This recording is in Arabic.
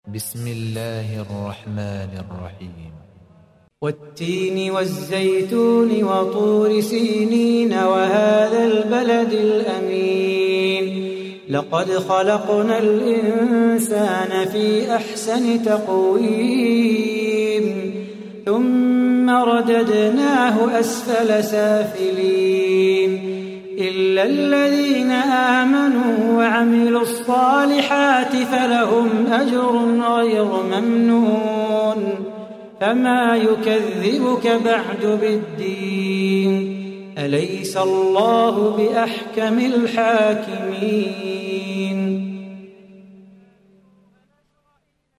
بسم الله الرحمن الرحيم والتين والزيتون وطور سينين وهذا البلد الأمين لقد خلقنا الإنسان في أحسن تقويم ثم رددناه أسفل سافلين إلا الذين آمنوا وعملوا الصالحات فلهم أجر غير ممنون فما يكذبك بعد بالدين أليس الله بأحكم الحاكمين